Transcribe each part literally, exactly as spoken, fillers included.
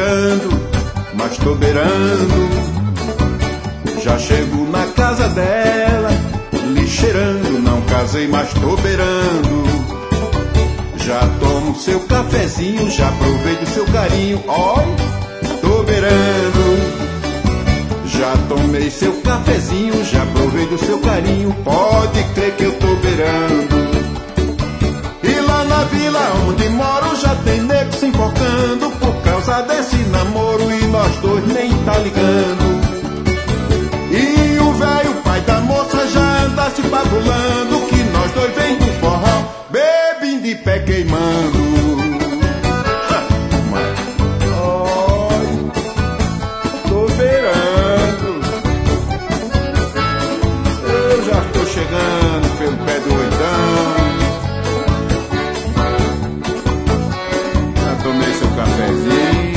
beirando, mas tô beirando. Já chego na casa dela, lhe cheirando, não casei, mas tô beirando. Já tomo seu cafezinho, já provei do seu carinho, oi, tô beirando. Já tomei seu cafezinho, já provei do seu carinho, pode crer que eu tô beirando. E lá na vila onde moro já tem nego se enforcando por causa desse namoro e nós dois nem tá ligando. E o velho pai da moça já anda se bagulando que nós dois vem do forró, bebendo de pé queimando. Oi, tô beirando. Eu já tô chegando pelo pé do oitão. Já tomei seu cafezinho.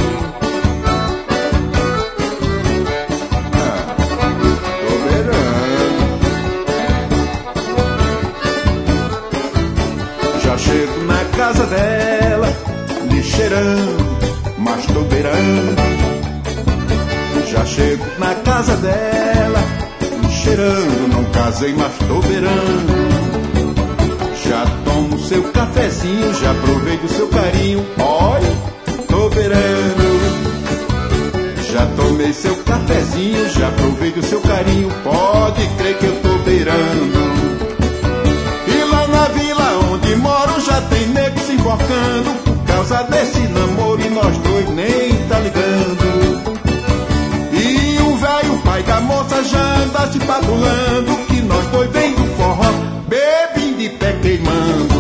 Chego na casa dela, lhe cheirando, mas tô beirando. Já chego na casa dela, lhe cheirando, não casei, mas tô beirando. Já tomo seu cafezinho, já provei do seu carinho, olha, tô beirando. Já tomei seu cafezinho, já provei do seu carinho, pode crer que eu tô beirando. Onde moro já tem nego se enforcando por causa desse namoro e nós dois nem tá ligando. E o velho pai da moça já anda se patulando que nós dois vem do forró, bebendo de pé queimando.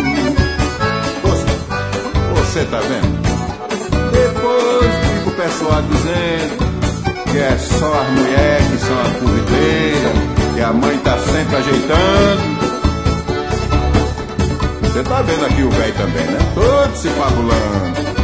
Você, você tá vendo? Depois fica o pessoal dizendo que é só as mulheres que são as curviteiras, que a mãe tá sempre ajeitando. Você tá vendo aqui o velho também, né? Todo se fabulando.